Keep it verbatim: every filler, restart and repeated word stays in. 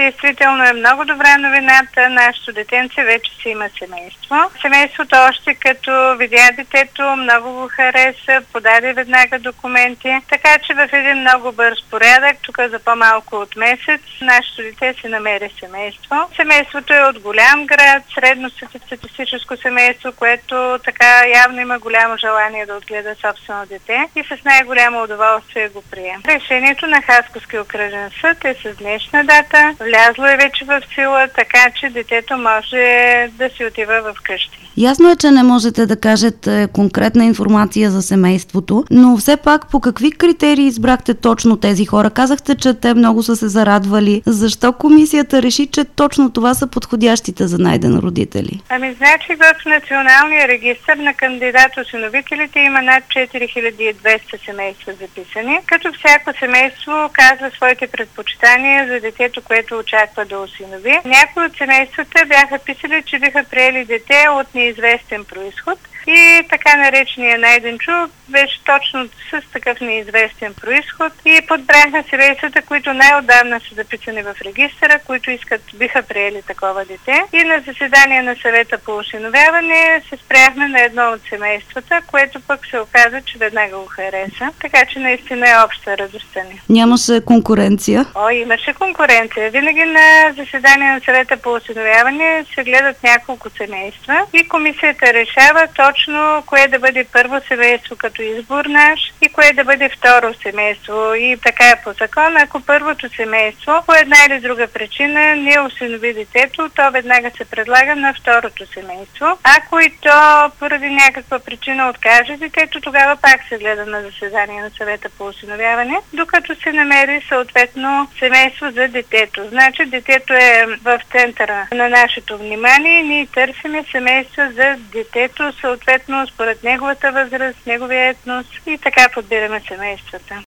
действително е много добра новината. Нашето детенце вече си има семейство. Семейството още като видя детето, много го хареса, подаде веднага документи. Така че в един много бърз порядък, тук за по-малко от месец, нашето дете си намери семейство. Семейството е от голям град, средно статистическо семейство, което така явно има голямо желание да отгледа собствено дете и с най-голямо удоволствие го прие. Решението на Хасковския окръжен съд е с днешна дата. Влязло е вече в сила, така че детето може да си отива в къщи. Ясно е, че не можете да кажете конкретна информация за семейството, но все пак по какви критерии избрахте точно тези хора? Казахте, че те много са се зарадвали. Защо комисията реши, че точно това са подходящите за найден родители? Ами, значи в Националния регистър на кандидат-осиновителите има над четири хиляди и двеста семейства записани, като всяко семейство казва своите предпочитания за детето, което очаква да осинови. Някои от семействата бяха писали, че биха приели дете от неизвестен произход и така наречения найденчо беше точно с такъв неизвестен произход и подбраха семействата, които най-отдавна са записани в регистъра, които искат, биха приели такова дете. И на заседание на съвета по осиновяване се спряхме на едно от семействата, което пък се оказа, че веднага го хареса. Така че наистина е обща радостта ни. Нямаше конкуренция? О, имаше конкуренция. Винаги на заседание на съвета по осиновяване се гледат няколко семейства и комисията решава точно кое да бъде първо семейство като избор наш и кое да бъде второ семейство. И така е по закон. Ако първото семейство по една или друга причина не осинови детето, то веднага се предлага на второто семейство. Ако и то поради някаква причина откаже детето, тогава пак се гледа на заседание на съвета по осиновяване, докато се намери съответно семейство за детето. Значи детето е в центъра на нашето внимание и ние търсиме семейство за детето, съответно според неговата възраст, неговия етнос и така подбираме семействата.